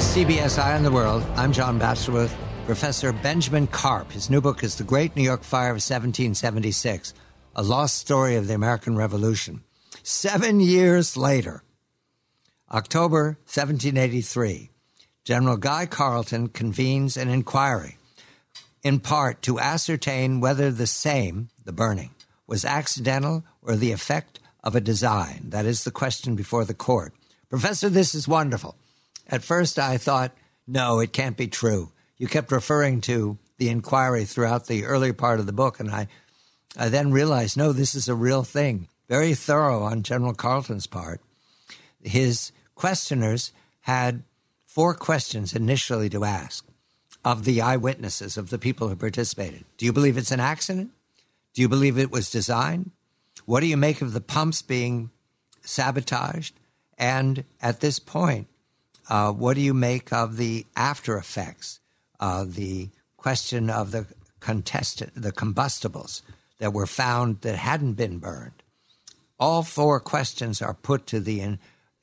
CBS Eye on the World. I'm John Batchelor with Professor Benjamin Karp. His new book is The Great New York Fire of 1776, a lost story of the American Revolution. 7 years later, October 1783, General Guy Carleton convenes an inquiry, in part to ascertain whether the same, the burning, was accidental or the effect of a design. That is the question before the court. Professor, this is wonderful. At first, I thought, no, it can't be true. You kept referring to the inquiry throughout the earlier part of the book, and I then realized, no, this is a real thing. Very thorough on General Carleton's part. His questioners had 4 questions initially to ask of the eyewitnesses, of the people who participated. Do you believe it's an accident? Do you believe it was designed? What do you make of the pumps being sabotaged? And at this point, what do you make of the after effects? The question of the combustibles that were found that hadn't been burned. All 4 questions are put to the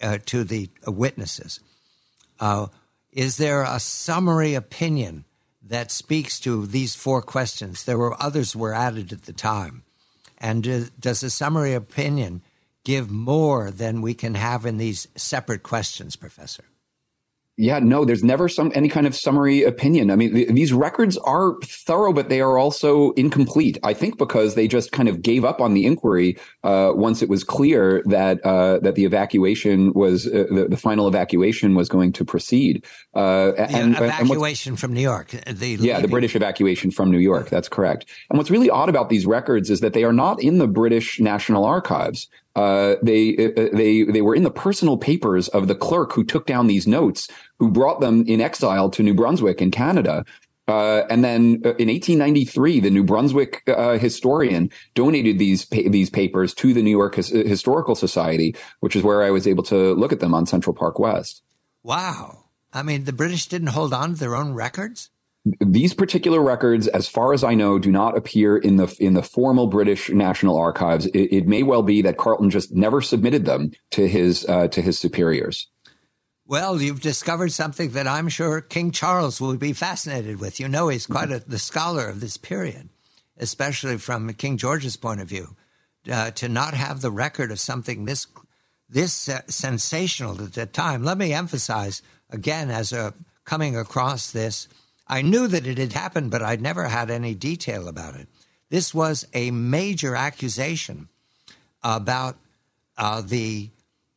witnesses. Is there a summary opinion that speaks to these 4 questions? There were others were added at the time. And does a summary opinion give more than we can have in these separate questions, Professor? Yeah, no, there's never any kind of summary opinion. I mean, these records are thorough, but they are also incomplete. I think because they just kind of gave up on the inquiry once it was clear that the evacuation was the final evacuation was going to proceed. Evacuation from New York. The British evacuation from New York. That's correct. And what's really odd about these records is that they are not in the British National Archives. They were in the personal papers of the clerk who took down these notes, who brought them in exile to New Brunswick in Canada. And then in 1893, the New Brunswick historian donated these papers to the New York Historical Society, which is where I was able to look at them on Central Park West. Wow. I mean, the British didn't hold on to their own records? These particular records, as far as I know, do not appear in the formal British National Archives. It may well be that Carleton just never submitted them to his superiors. Well, you've discovered something that I'm sure King Charles will be fascinated with. You know, he's quite the scholar of this period, especially from King George's point of view. To not have the record of something this sensational at the time. Let me emphasize again, as coming across this. I knew that it had happened, but I'd never had any detail about it. This was a major accusation about the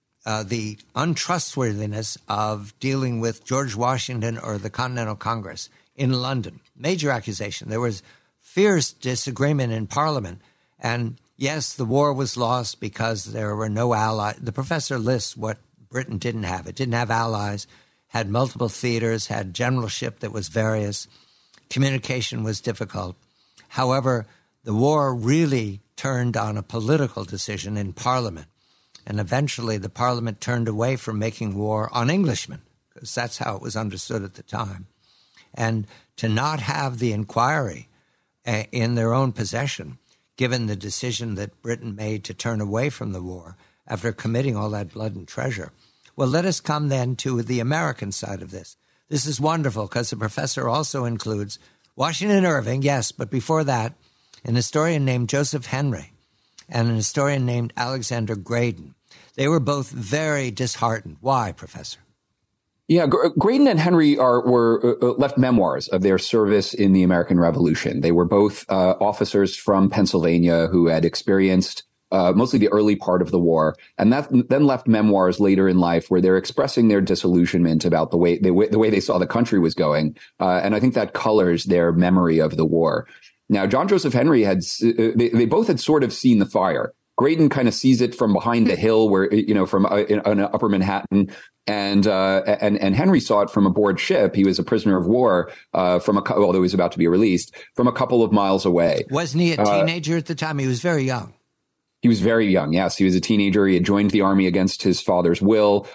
untrustworthiness of dealing with George Washington or the Continental Congress in London. Major accusation. There was fierce disagreement in Parliament. And yes, the war was lost because there were no allies. The professor lists what Britain didn't have. It didn't have allies. Had multiple theaters, had generalship that was various. Communication was difficult. However, the war really turned on a political decision in Parliament. And eventually the Parliament turned away from making war on Englishmen, because that's how it was understood at the time. And to not have the inquiry in their own possession, given the decision that Britain made to turn away from the war after committing all that blood and treasure. Well, let us come then to the American side of this. This is wonderful because the professor also includes Washington Irving, yes, but before that, an historian named Joseph Henry and an historian named Alexander Graydon. They were both very disheartened. Why, Professor? Yeah, Graydon and Henry were left memoirs of their service in the American Revolution. They were both officers from Pennsylvania who had experienced mostly the early part of the war, and that then left memoirs later in life where they're expressing their disillusionment about the way they saw the country was going, and I think that colors their memory of the war. Now, John Joseph Henry they both had sort of seen the fire. Graydon kind of sees it from behind a hill, where from in Upper Manhattan, and Henry saw it from aboard ship. He was a prisoner of war although he was about to be released, from a couple of miles away. Wasn't he a teenager at the time? He was very young. He was very young. Yes, he was a teenager. He had joined the army against his father's will.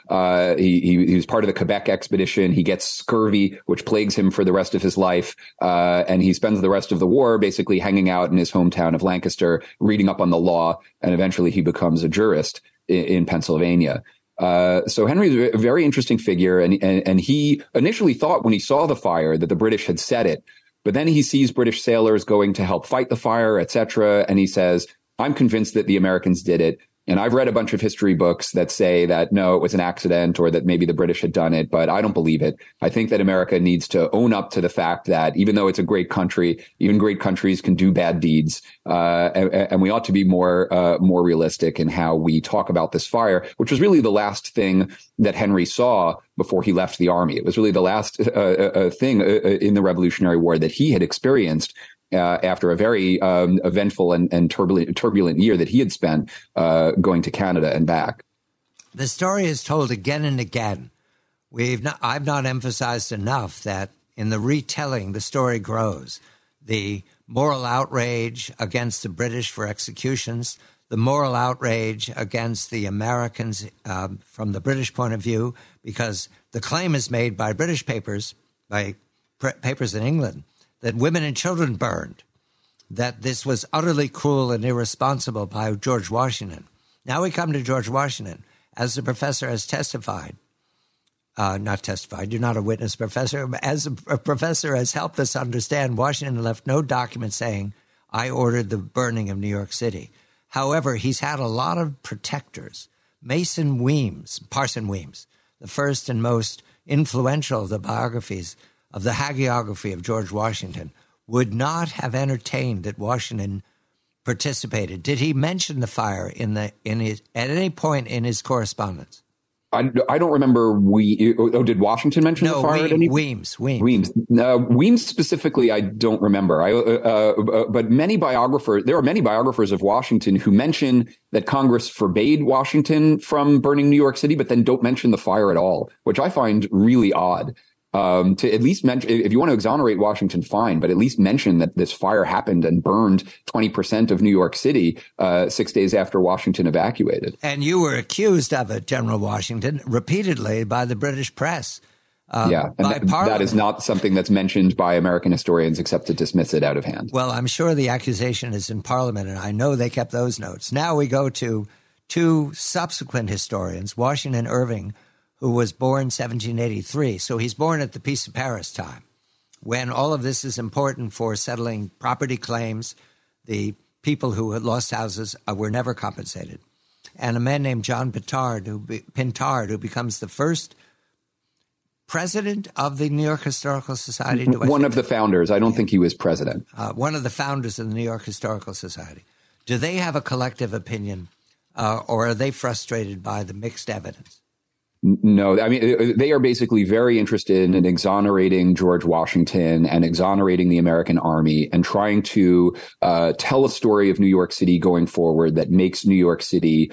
He was part of the Quebec expedition. He gets scurvy, which plagues him for the rest of his life. And he spends the rest of the war basically hanging out in his hometown of Lancaster, reading up on the law. And eventually he becomes a jurist in Pennsylvania. So Henry's a very interesting figure. And he initially thought when he saw the fire that the British had set it. But then he sees British sailors going to help fight the fire, etc. And he says, I'm convinced that the Americans did it. And I've read a bunch of history books that say that, no, it was an accident or that maybe the British had done it, but I don't believe it. I think that America needs to own up to the fact that even though it's a great country, even great countries can do bad deeds. And we ought to be more realistic in how we talk about this fire, which was really the last thing that Henry saw before he left the army. It was really the last thing in the Revolutionary War that he had experienced. After a very eventful and turbulent year that he had spent going to Canada and back. The story is told again and again. I've not emphasized enough that in the retelling, the story grows. The moral outrage against the British for executions, the moral outrage against the Americans from the British point of view, because the claim is made by British papers, by papers in England, that women and children burned, that this was utterly cruel and irresponsible by George Washington. Now we come to George Washington. As the professor has testified, not testified, you're not a witness, professor, as a professor has helped us understand, Washington left no document saying, I ordered the burning of New York City. However, he's had a lot of protectors. Parson Weems, the first and most influential of the biographies of the hagiography of George Washington, would not have entertained that Washington participated. Did he mention the fire at any point in his correspondence? I don't remember. Did Washington mention the fire at any point? Weems. Weems specifically, I don't remember. But there are many biographers of Washington who mention that Congress forbade Washington from burning New York City, but then don't mention the fire at all, which I find really odd. To at least mention, if you want to exonerate Washington, fine, but at least mention that this fire happened and burned 20% of New York City 6 days after Washington evacuated. And you were accused of it, General Washington, repeatedly by the British press. That is not something that's mentioned by American historians except to dismiss it out of hand. Well, I'm sure the accusation is in Parliament, and I know they kept those notes. Now we go to two subsequent historians, Washington Irving, who was born 1783. So he's born at the Peace of Paris time, when all of this is important for settling property claims. The people who had lost houses were never compensated. And a man named John Pintard, who becomes the first president of the New York Historical Society. One of the founders. I don't think he was president. One of the founders of the New York Historical Society. Do they have a collective opinion, or are they frustrated by the mixed evidence? No, I mean, they are basically very interested in exonerating George Washington and exonerating the American army and trying to tell a story of New York City going forward that makes New York City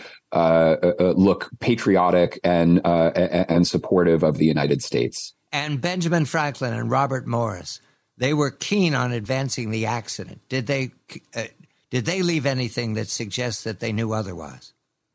look patriotic and supportive of the United States. And Benjamin Franklin and Robert Morris, they were keen on advancing the accident. Did they leave anything that suggests that they knew otherwise?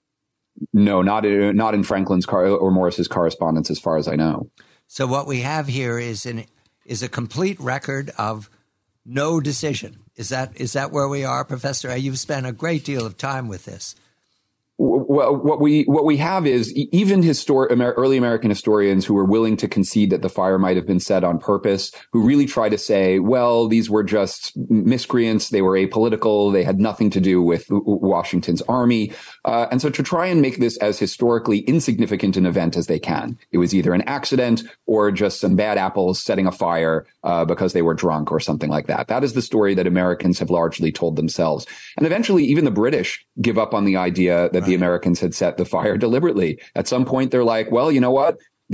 No, not in Franklin's or Morris's correspondence, as far as I know. So what we have here is a complete record of no decision. Is that where we are, Professor? You've spent a great deal of time with this. Well, what we have is even early American historians who were willing to concede that the fire might have been set on purpose, who really try to say, well, these were just miscreants. They were apolitical. They had nothing to do with Washington's army. And so to try and make this as historically insignificant an event as they can, it was either an accident or just some bad apples setting a fire because they were drunk or something like that. That is the story that Americans have largely told themselves. And eventually, even the British give up on the idea that the Americans had set the fire deliberately. At some point, they're like, well, you know what?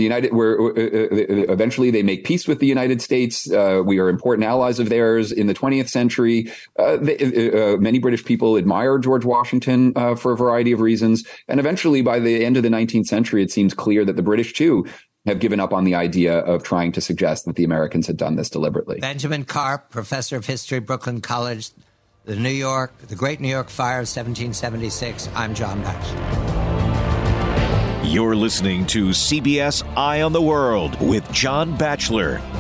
Eventually they make peace with the United States. We are important allies of theirs in the 20th century. Many British people admire George Washington for a variety of reasons. And eventually, by the end of the 19th century, it seems clear that the British, too, have given up on the idea of trying to suggest that the Americans had done this deliberately. Benjamin Karp, professor of history, Brooklyn College, the Great New York Fire of 1776. I'm John Batchelor. You're listening to CBS Eye on the World with John Batchelor.